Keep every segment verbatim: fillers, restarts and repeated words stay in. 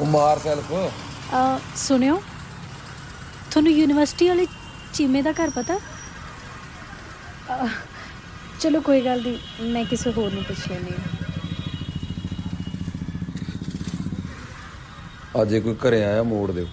ਮਾਰ ਸੈਲਫ। ਸੁਣਿਓ, ਤੁਹਾਨੂੰ ਯੂਨੀਵਰਸਿਟੀ ਵਾਲੇ ਚੀਮੇ ਦਾ ਘਰ ਪਤਾ? ਅਹ, ਚਲੋ ਕੋਈ ਗੱਲ ਨਹੀਂ, ਮੈਂ ਕਿਸੇ ਹੋਰ ਨੂੰ ਪੁੱਛ ਲੈਂਦੀ ਹਾਂ। ਅੱਜ ਜੇ ਕੋਈ ਘਰੇ ਆਇਆ ਮੋੜ ਦਿਓ।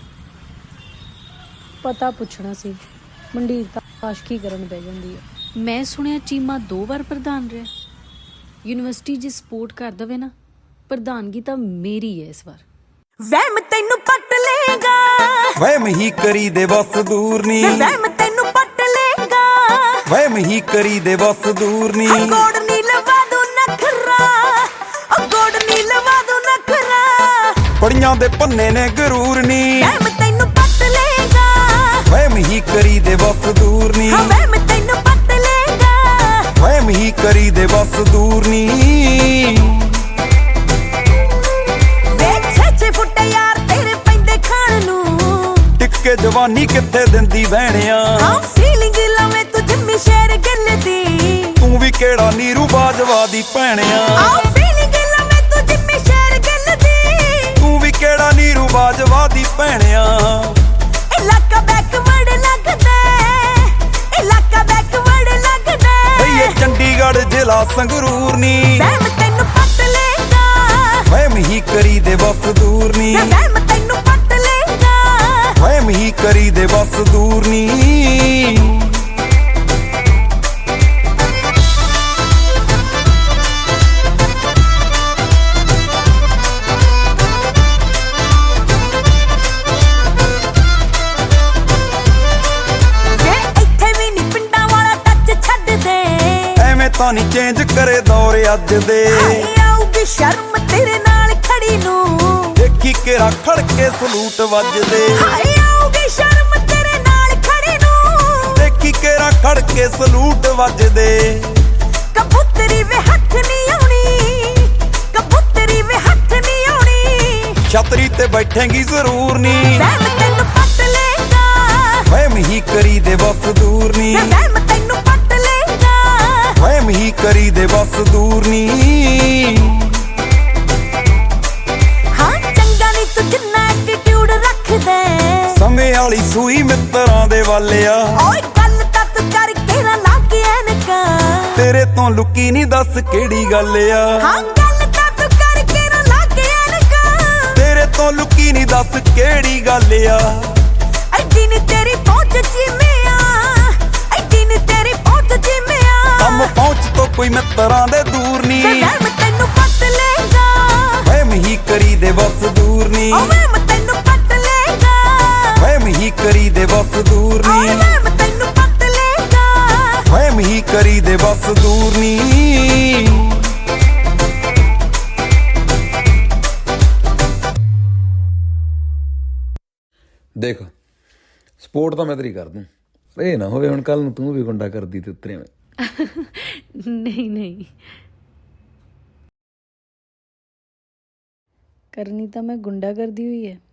ਪਤਾ ਪੁੱਛਣਾ ਸੀ। ਮੰਡੀਰ ਤਾਂ ਆਸ਼ਕੀ ਕਰਨ ਬਹਿ ਜਾਂਦੀ ਹੈ। ਮੈਂ ਸੁਣਿਆ ਚੀਮਾ ਦੋ ਵਾਰ ਪ੍ਰਧਾਨ ਰਿਹਾ। ਯੂਨੀਵਰਸਿਟੀ ਜੇ ਸਪੋਰਟ ਕਰ ਦਵੇ ਨਾ, ਪ੍ਰਧਾਨਗੀ ਤਾਂ ਮੇਰੀ ਹੈ ਇਸ ਵਾਰ। ਵਹਿਮ ਤੈਨੂੰ ਪੱਟ ਲੇਗਾ, ਵਹਿਮ ਹੀ ਕਰੀ ਦੇ ਬਸ ਦੂਰ ਨੀ, ਵਹਿਮ ਤੈਨੂੰ ਪੱਟ ਲੇਗਾ, ਵਹਿਮ ਹੀ ਕਰੀ ਦੇ ਬਸ ਦੂਰ ਨੀ। ਗੋੜ ਨੀ ਲਵਾ ਦੂ ਨਖਰਾ, ਉਹ ਗੋੜ ਨੀ ਲਵਾ ਦੂ ਨਖਰਾ, ਪੜੀਆਂ ਦੇ ਪੰਨੇ ਨੇ ਗਰੂਰ ਨੀ, ਵਹਿਮ ਤੈਨੂੰ ਪੱਟ ਲੇਗਾ, ਵਹਿਮ ਹੀ ਕਰੀ ਦੇ ਬਸ ਦੂਰ ਨੀ, ਵਹਿਮ ਤੈਨੂੰ ਪੱਟ ਲੇਗਾ, ਵਹਿਮ ਹੀ ਕਰੀ ਦੇ ਬਸ ਦੂਰ ਨੀ। ਫੁੱਟੇ ਯਾਰ ਤੇਰੇ ਪੈਂਦੇ ਖਾਣ ਨੂੰ, ਟਿੱਕੇ ਜਵਾਨੀ ਕਿੱਥੇ ਦਿੰਦੀ ਬਹਿਣਿਆ। ਹਾਂ ਫੀਲਿੰਗ ਲਵੇਂ ਤੂੰ ਜਿੰਮੀ ਸ਼ੇਰ ਗਿੱਲ ਦੀ, ਤੂੰ ਵੀ ਕਿਹੜਾ ਨੀਰੂ ਬਾਜਵਾ ਦੀ ਭੈਣਿਆ। ਹਾਂ ਫੀਲਿੰਗ ਲਵੇਂ ਤੂੰ ਜਿੰਮੀ ਸ਼ੇਰ ਗਿੱਲ ਦੀ, ਤੂੰ ਵੀ ਕਿਹੜਾ ਨੀਰੂ ਬਾਜਵਾ ਦੀ ਭੈਣਿਆ। ਇਲਾਕਾ ਬੈਕਵਰਡ ਲੱਗਦਾ, ਇਲਾਕਾ ਬੈਕਵਰਡ ਲੱਗਦਾ, ਇਹ ਚੰਡੀਗੜ੍ਹ ਜ਼ਿਲ੍ਹਾ ਸੰਗਰੂਰ ਨੀ, ਵਹਿਮ ਤੈਨੂੰ ਪੱਟ ਲੇਗਾ, ਵਹਿਮ ਹੀ ਕਰੀ ਦੇ ਬਸ ਦੂਰ ਨੀ, ਵਹਿਮ ਤੈਨੂੰ ਪੱਟ ਲੇਗਾ, ਵਹਿਮ ਹੀ ਕਰੀ ਦੇ ਬਸ ਦੂਰ ਨੀ। ਤਾਂ ਨੀ ਚੇਂਜ ਕਰੇ ਦੌਰ ਅੱਜ ਦੇ, ਆਊਗੀ ਸ਼ਰਮ ਤੇਰੇ ਨਾਲ ਖੜੀ ਨੂੰ, ਦੇਖੀ ਕਿਹੜਾ ਖੜ ਕੇ ਸਲੂਟ ਵੱਜਦੇ। ਹਾਏ ਆਊਗੀ ਸ਼ਰਮ ਤੇਰੇ ਨਾਲ ਖੜੀ ਨੂੰ, ਦੇਖੀ ਕਿਹੜਾ ਖੜ ਕੇ ਸਲੂਟ ਵੱਜਦੇ। ਕਬੂਤਰੀ ਵੇ ਹੱਥ ਨੀ ਆਉਣੀ, ਕਬੂਤਰੀ ਵੇ ਹੱਥ ਨੀ ਆਉਣੀ, ਛਤਰੀ ਤੇ ਬੈਠੇਂਗੀ ਜ਼ਰੂਰ ਨੀ, ਵਹਿਮ ਤੈਨੂੰ ਪੱਟ ਲੇਗਾ, ਵਹਿਮ ਹੀ ਕਰੀ ਦੇ ਬਸ ਦੂਰ ਨੀ, ਵਹਿਮ ਤੈਨੂੰ ਪੱਟ ਲੇਗਾ, ਵਹਿਮ ਹੀ ਕਰੀ ਦੇ ਬਸ ਦੂਰ ਨੀ। ਹਾਂ ਚੰਗਾ ਨੀ ਤੂੰ ਜਿੰਨਾ ਐਟੀਟਿਊਡ ਰੱਖਦਾ, ਸਮੇਂ ਵਾਲੀ ਸੂਈ ਮਿੱਤਰਾਂ ਦੇ ਵਾਲਿਆ। ਓਏ ਗੱਲ ਤਾਂ ਤੂੰ ਕਰ ਕੇਰਾ ਲਾ ਕੇ ਐਨਕਾਂ, ਤੇਰੇ ਤੋਂ ਲੁਕੀ ਨੀ ਦੱਸ ਕਿਹੜੀ ਗੱਲ ਆ। ਹਾਂ ਗੱਲ ਤਾਂ ਤੂੰ ਕਰ ਕੇਰਾ ਲਾ ਕੇ ਐਨਕਾਂ, ਤੇਰੇ ਤੋਂ ਲੁਕੀ ਨੀ ਦੱਸ ਕਿਹੜੀ ਗੱਲ ਆ। ਐਡੀ ਨੀ ਤੇਰੀ ਪਹੁੰਚ ਜਿਮਿਆ, ਐਡੀ ਨੀ ਤੇਰੀ ਪਹੁੰਚ ਜਿਮਿਆ, ਕੰਮ ਪਹੁੰਚ ਤੋਂ ਕੋਈ ਮਿੱਤਰਾਂ ਦੇ ਦੂਰ ਨੀ, ਵਹਿਮ ਤੈਨੂੰ ਪੱਟ ਲੇਗਾ, ਵਹਿਮ ਹੀ ਕਰੀ ਦੇ ਬਸ ਦੂਰ ਨੀ, ਓ ਵਹਿਮ ਤੈਨੂੰ ਪੱਟ ਲੇਗਾ, ਵਹਿਮ ਹੀ ਕਰੀ ਦੇ ਬਸ ਦੂਰ ਨੀ, ਓਏ ਵਹਿਮ ਤੈਨੂੰ ਪੱਟ ਲੇਗਾ, ਵਹਿਮ ਹੀ ਕਰੀ ਦੇ ਬਸ ਦੂਰ ਨੀ। ਦੇਖ ਸਪੋਰਟ ਤਾਂ ਮੈਂ ਤੇਰੀ ਕਰ ਦੂੰ, ਇਹ ਨਾ ਹੋਵੇ ਹੁਣ ਕੱਲ ਨੂੰ ਤੂੰ ਵੀ ਗੁੰਡਾ ਕਰਦੀ ਤੇ ਉਤਰੇ ਮੈਂ। ਨਹੀਂ ਨਹੀਂ, ਕਰਨੀ ਤਾਂ ਮੈਂ ਗੁੰਡਾ ਕਰਦੀ ਹੋਈ ਹੈ।